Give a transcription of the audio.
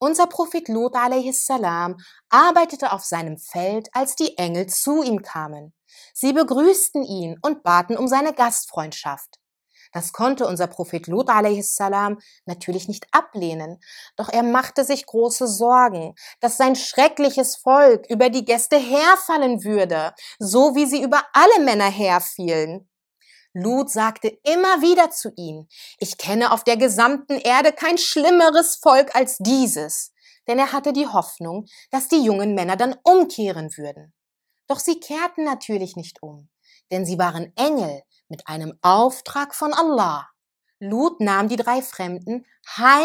Unser Prophet Lut a.s. arbeitete auf seinem Feld, als die Engel zu ihm kamen. Sie begrüßten ihn und baten um seine Gastfreundschaft. Das konnte unser Prophet Lut a.s. natürlich nicht ablehnen, doch er machte sich große Sorgen, dass sein schreckliches Volk über die Gäste herfallen würde, so wie sie über alle Männer herfielen. Lut sagte immer wieder zu ihm: Ich kenne auf der gesamten Erde kein schlimmeres Volk als dieses, denn er hatte die Hoffnung, dass die jungen Männer dann umkehren würden. Doch sie kehrten natürlich nicht um, denn sie waren Engel mit einem Auftrag von Allah. Lut nahm die 3 Fremden heim